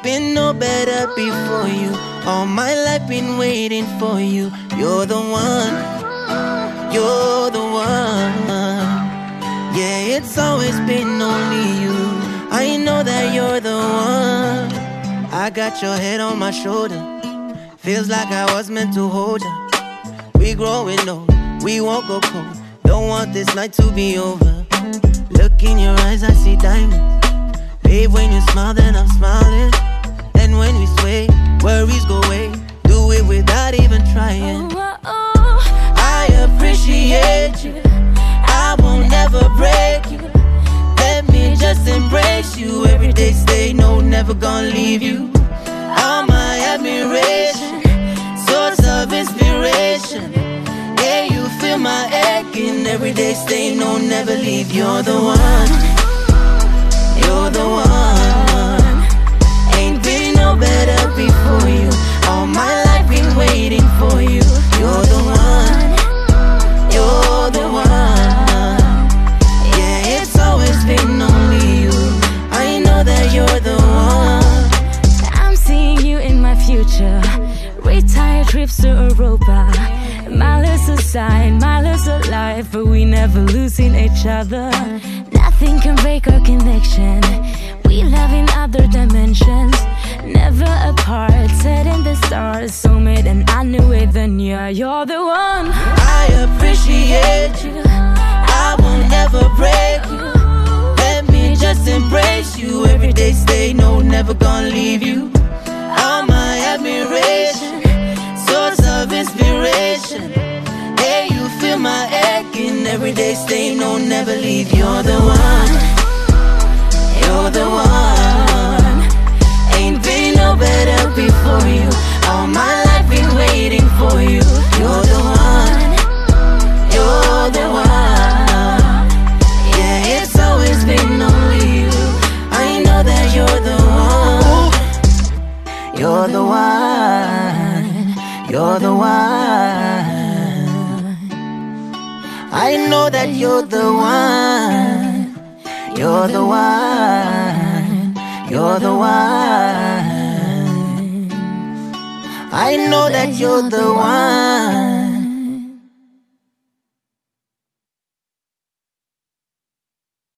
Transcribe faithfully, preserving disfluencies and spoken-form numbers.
been no better before you. All my life been waiting for you. You're the one, you're the one. Yeah, it's always been only you. I know that you're the one. I got your head on my shoulder. Feels like I was meant to hold you. We growing old, we won't go cold. Don't want this night to be over. Look in your eyes, I see diamonds. Babe, when you smile, then I'm smiling. And when we sway, worries go away. Do it without even trying. Oh, oh, oh. I appreciate you. I won't ever break you. Let me just embrace you. Every day stay, no, never gonna leave you. All my admiration, source of inspiration. Yeah, you feel my aching. Every day stay, no, never leave. You're the one, you're the one. Ain't been no better before you. All my life been waiting for you. You're the one, you're the one. Yeah, it's always been only you. I know that you're the one. I'm seeing you in my future. Retired trips to Europa. Miles aside, miles alive, but we never losing each other. Nothing can break our connection. We love in other dimensions. Never apart, set in the stars. Soulmate and I knew it then, yeah, you're the one. I appreciate you. I won't ever break you. Let me just embrace you. Every day stay, no, never gonna leave you. All my admiration, source of inspiration. Hey, you feel my aching. Every day stay, no, never leave. You're the one, you're the one. Ain't been no better before you. All my life been waiting for you. You're the one, you're the one. Yeah, it's always been only you. I know that you're the one. You're the one, you're the one. I know that you're the one. You're the one, you're the one. I know that you're the one.